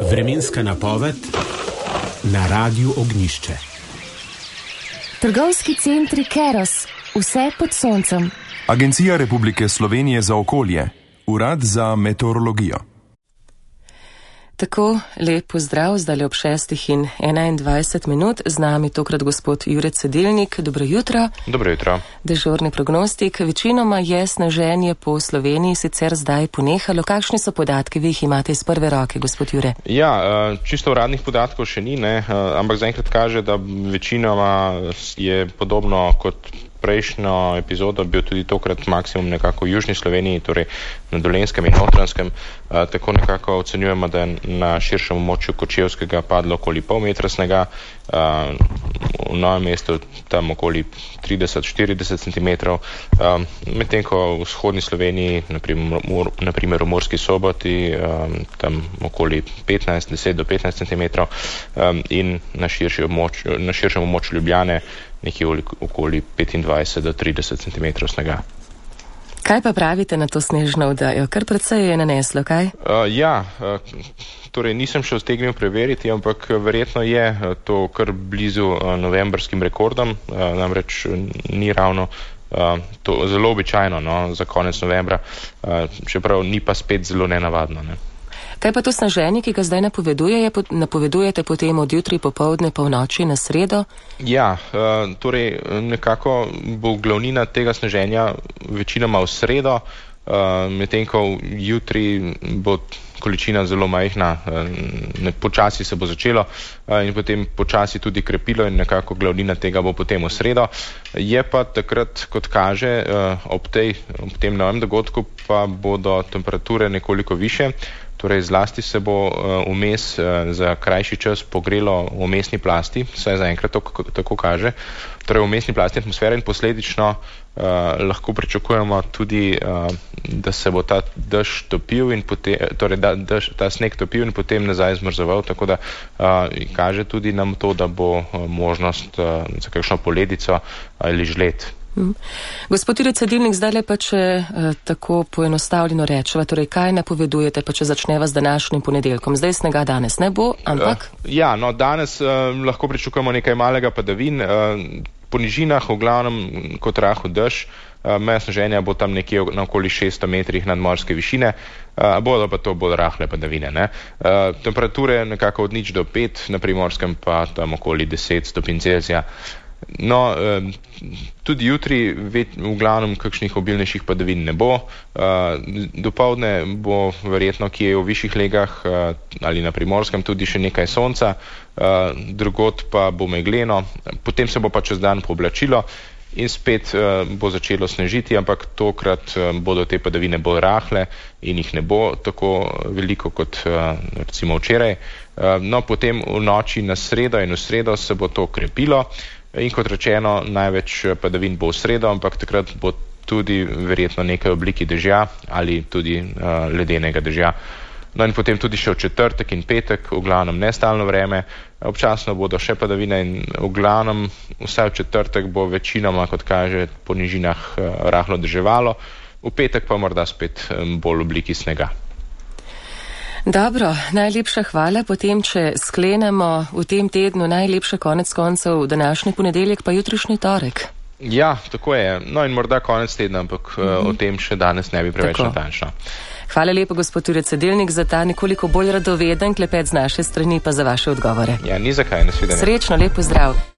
Vremenska napoved na Radiu Ognjišče. Trgovski centri Keros, vse pod soncem. Agencija Republike Slovenije za okolje, Urad za meteorologijo. Tako, lep pozdrav, zdaj ob 6:21, z nami tokrat gospod Jure Cedilnik. Dobro jutro. Dobro jutro. Dežurni prognostik. Večinoma je sneženje po Sloveniji sicer zdaj ponehalo. Kakšni so podatki, vi jih imate iz prve roke, gospod Jure? Ja, čisto uradnih podatkov še ni, ampak zaenkrat kaže, da večinoma je podobno kot prejšnjo epizodo bil tudi tokrat maksimum nekako v južni Sloveniji, torej na Dolenjskem in Notranjskem. Tako nekako ocenjujemo, da je na širšem območju Kočevskega padlo okoli pol metra snega, v Novem mestu tam okoli 30-40 cm, medtem ko v vzhodni Sloveniji, naprimer v Murski Soboti, tam okoli 10 do 15 cm, in na širšem območju Ljubljane nekje okoli 25 do 30 cm snega. Kaj pa pravite na to snežno oddajo? Kar precej je naneslo, kaj? Torej nisem še ustegnil preveriti, ampak verjetno je to kar blizu novembrskim rekordom, namreč ni ravno to zelo običajno za konec novembra, čeprav ni pa spet zelo nenavadno. Kaj pa to sneženje, ki ga zdaj napovedujete potem od jutri popoldne pa v noči na sredo? Ja, torej nekako bo glavnina tega sneženja večinoma v sredo, medtem ko jutri bo količina zelo majhna, počasi se bo začelo in potem počasi tudi krepilo in nekako glavnina tega bo potem v sredo. Je pa takrat, kot kaže, ob tem novem dogodku pa bodo temperature nekoliko više. Torej zlasti se bo vmes za krajši čas pogrelo v vmesni plasti, saj zaenkrat tako kaže, torej v vmesni plasti atmosfere, in posledično lahko pričakujemo tudi, da se bo ta dež topil in potem, torej ta sneg topil in potem nazaj zmrzoval, tako da kaže tudi nam to, da bo možnost za kakšno poledico ali žled. Gospod Jure Cedilnik, zdaj pa če tako poenostavljeno rečeva, torej kaj napovedujete, pa če začneva z današnjim ponedeljkom? Zdaj snega danes ne bo, ampak? Danes lahko pričakujemo nekaj malega padavin, po nižinah v glavnem kot rahel dež, meja sneženja bo tam nekje na okoli 600 metrih nadmorske višine, bodo pa to bolj rahle padavine. Temperature nekako od 0 do 5, na Primorskem pa tam okoli 10 stopinj Celzija. Tudi jutri v glavnem kakšnih obilnejših padavin ne bo. Dopoldne bo verjetno kje v višjih legah ali na Primorskem tudi še nekaj sonca, drugod pa bo megleno, potem se bo pa čez dan pooblačilo in spet bo začelo snežiti, ampak tokrat bodo te padavine bolj rahle in jih ne bo tako veliko kot recimo včeraj. Potem v noči na sredo in v sredo se bo to krepilo. In kot rečeno, največ padavin bo v sredo, ampak takrat bo tudi verjetno nekaj obliki dežja ali tudi ledenega dežja. In potem tudi še v četrtek in petek, v glavnem nestalno vreme, občasno bodo še padavine in v glavnem vsaj v četrtek bo večinoma, kot kaže, po nižinah rahlo deževalo, v petek pa morda spet bolj v obliki snega. Dobro, najlepša hvala. Potem, če sklenemo v tem tednu, najlepša konec koncev današnji ponedeljek pa jutrišnji torek. Ja, tako je. In morda konec tedna, ampak o tem še danes ne bi preveč natančno. Hvala lepo, gospod Jure Cedilnik, za ta nekoliko bolj radoveden klepet z naše strani, pa za vaše odgovore. Ja, ni zakaj, nasvidenje. Srečno, lep pozdrav.